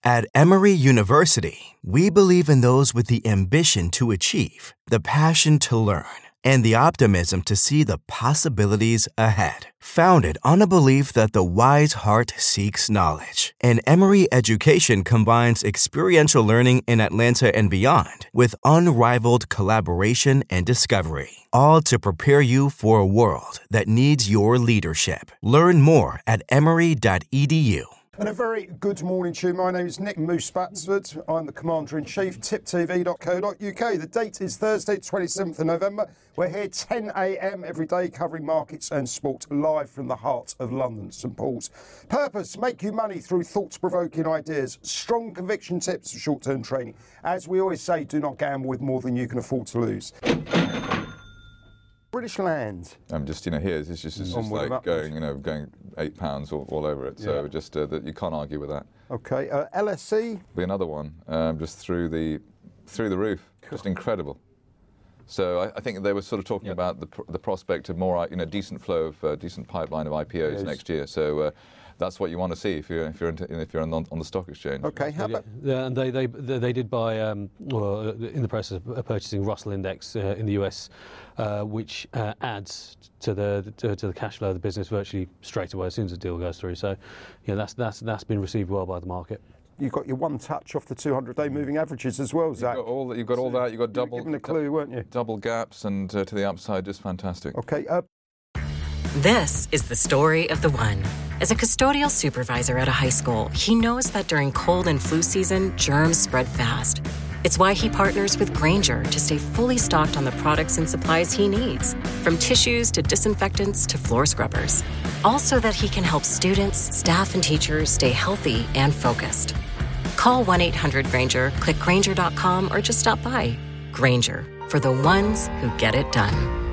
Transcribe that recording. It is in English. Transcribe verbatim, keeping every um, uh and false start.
At Emory University, we believe in those with the ambition to achieve, the passion to learn, and the optimism to see the possibilities ahead. Founded on a belief that the wise heart seeks knowledge, and Emory education combines experiential learning in Atlanta and beyond with unrivaled collaboration and discovery, all to prepare you for a world that needs your leadership. Learn more at emory dot e d u. And a very good morning to you. My name is Nick Moose Batsford. I'm the Commander-in-Chief, tip t v dot co dot u k. The date is Thursday, twenty-seventh of November. We're here ten a m every day covering markets and sport live from the heart of London, St Paul's. Purpose, make you money through thought-provoking ideas, strong conviction tips for short-term trading. As we always say, do not gamble with more than you can afford to lose. British land. I'm just, you know, here, it's just, it's just like going, you know, going eight pounds all, all over it. So yeah. just uh, that you can't argue with that. Okay, uh, L S C. Be another one, um, just through the through the roof, cool. Just incredible. So I, I think they were sort of talking yep. about the pr the prospect of more, you know, decent flow of uh, decent pipeline of I P Os yes. next year. So. Uh, That's what you want to see if you're if you're into, if you're on, on the stock exchange. Okay, how about yeah, and they they they did buy um, well, in the process of purchasing Russell Index uh, in the U S, uh, which uh, adds to the to, to the cash flow of the business virtually straight away as soon as the deal goes through. So, yeah, that's that's that's been received well by the market. You've got your one touch off the two hundred day moving averages as well, Zach. You've got all that. You've got all that. You've got double. You were given a clue, weren't you? Double gaps and uh, to the upside, just fantastic. Okay. Uh, This is the story of the one. As a custodial supervisor at a high school, he knows that during cold and flu season, germs spread fast. It's why he partners with Grainger to stay fully stocked on the products and supplies he needs, from tissues to disinfectants to floor scrubbers. Also that he can help students, staff, and teachers stay healthy and focused. Call one eight hundred Grainger, click Grainger dot com, or just stop by. Grainger, for the ones who get it done.